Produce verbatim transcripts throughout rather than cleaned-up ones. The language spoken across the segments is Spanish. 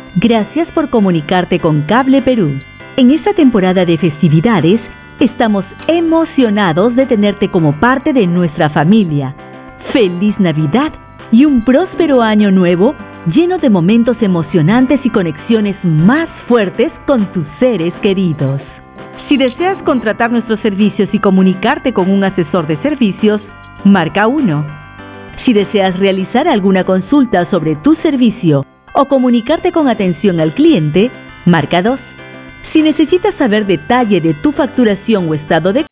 Gracias por comunicarte con Cable Perú. En esta temporada de festividades, estamos emocionados de tenerte como parte de nuestra familia. ¡Feliz Navidad y un próspero año nuevo lleno de momentos emocionantes y conexiones más fuertes con tus seres queridos! Si deseas contratar nuestros servicios y comunicarte con un asesor de servicios, marca uno. Si deseas realizar alguna consulta sobre tu servicio o comunicarte con atención al cliente, marca dos. Si necesitas saber detalle de tu facturación o estado de...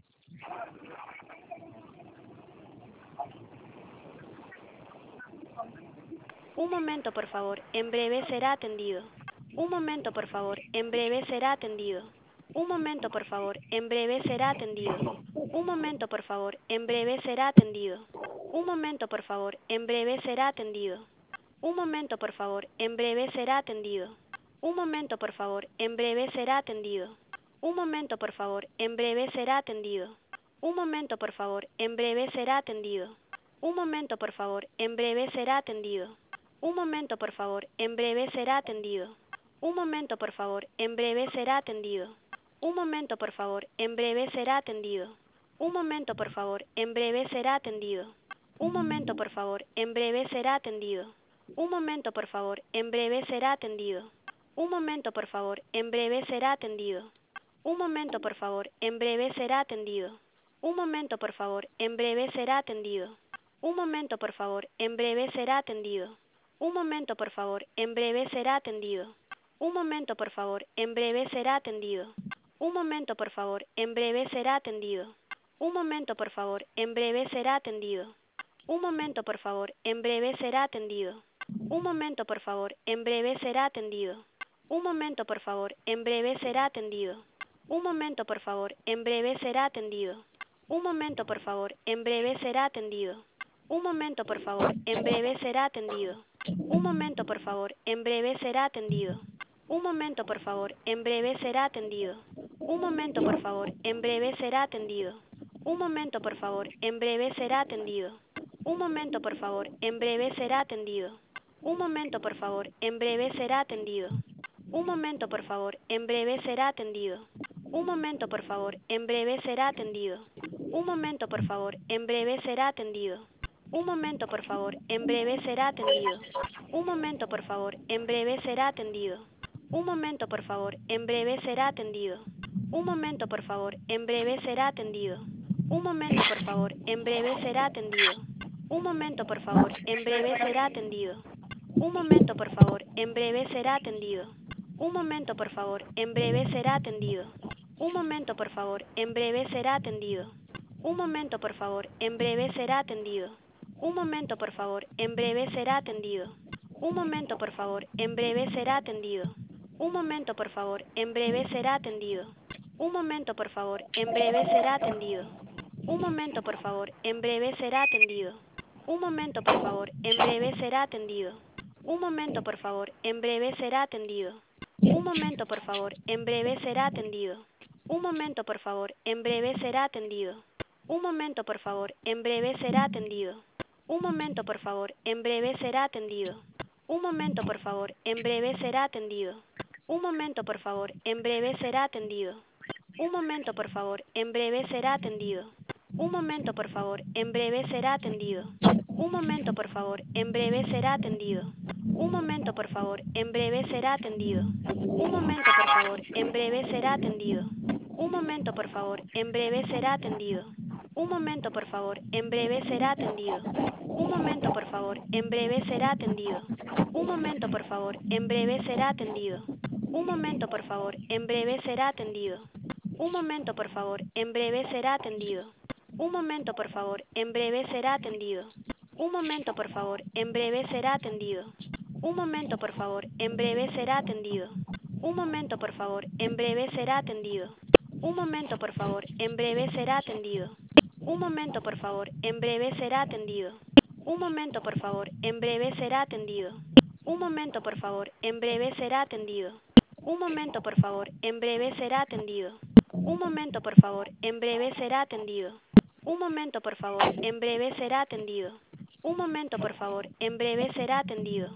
Un momento, por favor, en breve será atendido. Un momento, por favor, en breve será atendido. Un momento, por favor, en breve será atendido. Un momento, por favor, en breve será atendido. Un momento, por favor, en breve será atendido. Un momento, por favor, en breve será atendido. Un momento, por favor, en breve será atendido. Un momento, por favor, en breve será atendido. Un momento, por favor, en breve será atendido. Un momento, por favor, en breve será atendido. Un momento, por favor, en breve será atendido. Un momento, por favor, en breve será atendido. Un momento, por favor, en breve será atendido. Un momento, por favor, en breve será atendido. Un momento, por favor, en breve será atendido. Un momento, por favor, en breve será atendido. Un momento, por favor, en breve será atendido. Un momento, por favor, en breve será atendido. Un momento, por favor, en breve será atendido. Un momento, por favor, en breve será atendido. Un momento, por favor, en breve será atendido. Un momento, por favor, en breve será atendido. Un momento, por favor, en breve será atendido. Un momento, por favor, en breve será atendido. Un momento, por favor, en breve será atendido. Un momento, por favor, en breve será atendido. Un momento, por favor, en breve será atendido. Un momento, por favor, en breve será atendido. Un momento, por favor, en breve será atendido. Un momento, por favor, en breve será atendido. Un momento, por favor, en breve será atendido. Un momento, por favor, en breve será atendido. Un momento, por favor, en breve será atendido. Un momento, por favor, en breve será atendido. Un momento, por favor, en breve será atendido. Un momento, por favor, en breve será atendido. Un momento, por favor, en breve será atendido. Un momento, por favor, en breve será atendido. Un momento, por favor, en breve será atendido. Un momento, por favor, en breve será atendido. Un momento, por favor, en breve será atendido. Un momento, por favor, en breve será atendido. Un momento, por favor, en breve será atendido. Un momento, por favor, en breve será atendido. Un momento, por favor, en breve será atendido. Un momento, por favor, en breve será atendido. Un momento, por favor, en breve será atendido. Un momento, por favor, en breve será atendido. Un momento, por favor, en breve será atendido. Un momento, por favor, en breve será atendido. Un momento, por favor, en breve será atendido. Un momento, por favor, en breve será atendido. Un momento, por favor, en breve será atendido. Un momento, por favor, en breve será atendido. Un momento, por favor, en breve será atendido. Un momento, por favor, en breve será atendido. Un momento, por favor, en breve será atendido. Un momento, por favor, en breve será atendido. Un momento, por favor, en breve será atendido. Un momento, por favor, en breve será atendido. Un momento, por favor, en breve será atendido. Un momento, por favor, en breve será atendido. Un momento, por favor, en breve será atendido. Un momento, por favor, en breve será atendido. Un momento, por favor, en breve será atendido. Un momento, por favor, en breve será atendido. Un momento, por favor, en breve será atendido. Un momento, por favor, en breve será atendido. Un momento, por favor, en breve será atendido. Un momento, por favor, en breve será atendido. Un momento, por favor, en breve será atendido. Un momento, por favor, en breve será atendido. Un momento, por favor, en breve será atendido. Un momento, por favor, en breve será atendido. Un momento, por favor, en breve será atendido. Un momento, por favor, en breve será atendido. Un momento, por favor, en breve será atendido. Un momento, por favor, en breve será atendido. Un momento, por favor, en breve será atendido. Un momento, por favor, en breve será atendido. Un momento, por favor, en breve será atendido. Un momento, por favor, en breve será atendido. Un momento, por favor, en breve será atendido. Un momento, por favor, en breve será atendido. Un momento, por favor, en breve será atendido.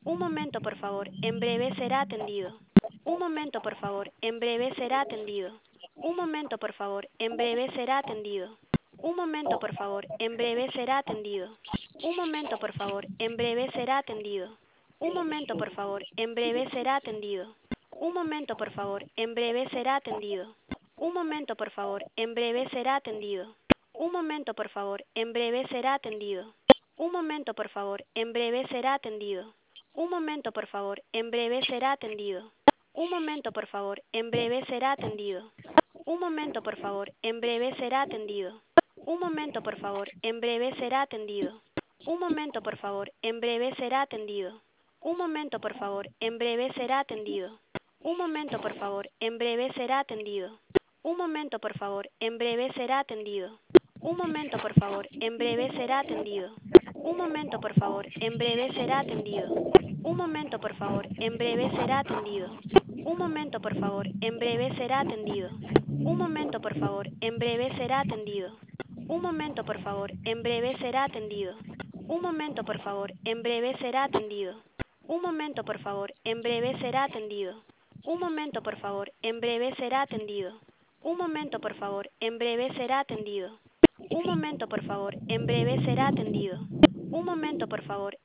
Un momento, por favor, en breve será atendido. Un momento, por favor, en breve será atendido. Un momento, por favor, en breve será atendido. Un momento, por favor, en breve será atendido. Un momento, por favor, en breve será atendido. Un momento, por favor, en breve será atendido. Un momento, por favor, en breve será atendido. Un momento, por favor, en breve será atendido. Un momento, por favor, en breve será atendido. Un momento, por favor, en breve será atendido. Un momento, por favor, en breve será atendido. Un momento, por favor, en breve será atendido. Un momento, por favor, en breve será atendido. Un momento, por favor, en breve será atendido. Un momento, por favor, en breve será atendido. Un momento, por favor, en breve será atendido. Un momento, por favor, en breve será atendido. Un momento, por favor, en breve será atendido. Un momento, por favor, en breve será atendido. Un momento, por favor, en breve será atendido. Un momento, por favor, en breve será atendido. Un momento, por favor, en breve será atendido. Un momento, por favor, en breve será atendido. Un momento, por favor, en breve será atendido. Un momento, por favor, en breve será atendido. Un momento, por favor, en breve será atendido. Un momento, por favor, en breve será atendido. Un momento, por favor, en breve será atendido. Un momento, por favor, en breve será atendido. Un momento, por favor,